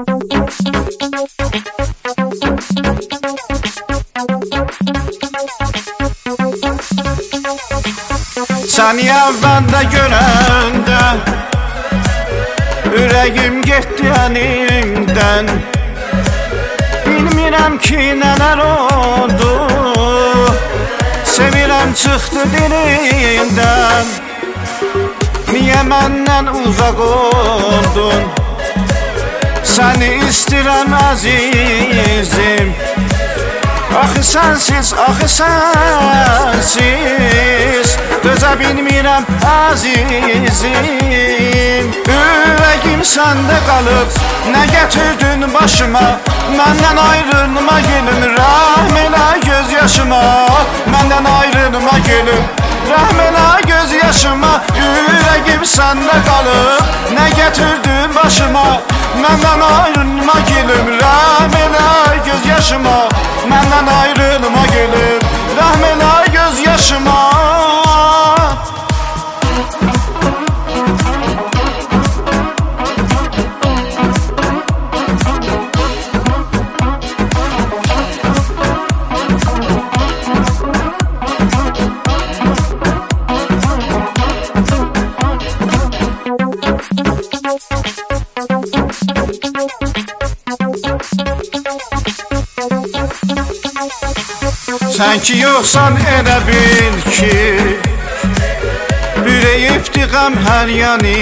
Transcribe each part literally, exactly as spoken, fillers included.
Səni əvvəldə görəndə ürəyim getdi əlimdən. Bilmirəm ki nələr oldu, sevirəm çıxdı dilimdən. Niyə məndən uzaq oldun? Səni istirəm əzizim. Axı sənsiz, axı sənsiz dözə bilmirəm əzizim. Ürəyim səndə qalıb, nə gətirdin başıma? Məndən ayrılma gülüm, rəhm elə göz yaşıma. Məndən ayrılma gülüm, rəhm elə göz yaşıma. Ürəyim səndə qalıb, nə gətirdin başıma? Məndən ayrılma gülüm, rəhm elə göz yaşıma. Məndən ayrılma gülüm, rəhm elə göz yaşıma. Sən ki yoxsan elə bil ki, bürəyibdi qəm hər yanı.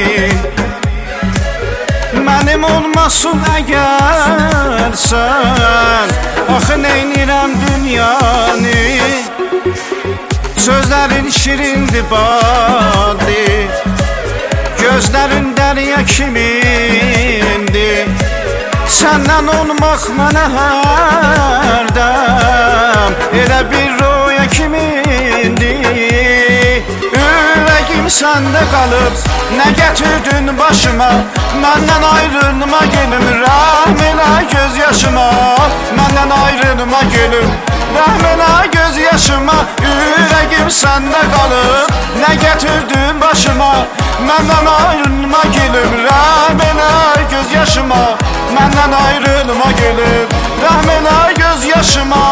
Mənim olmasın əgər sən, axı neynirəm dünyanı. Sözlərin şirindir badi, gözlərin dərya kimindir. Səndən olmaq mənə hərdəm elə bir rüya kimindir. Ürəyim səndə qalıb, nə gətirdin başıma? Məndən ayrılma gülüm, rəhm elə göz yaşıma. Məndən ayrılma gülüm, rəhm elə göz yaşıma. Ürəyim səndə qalıb, nə gətirdin başıma? Məndən ayrılma gülüm, rəhm elə göz yaşıma. Məndən ayrılma gülüm, rəhm elə göz yaşıma.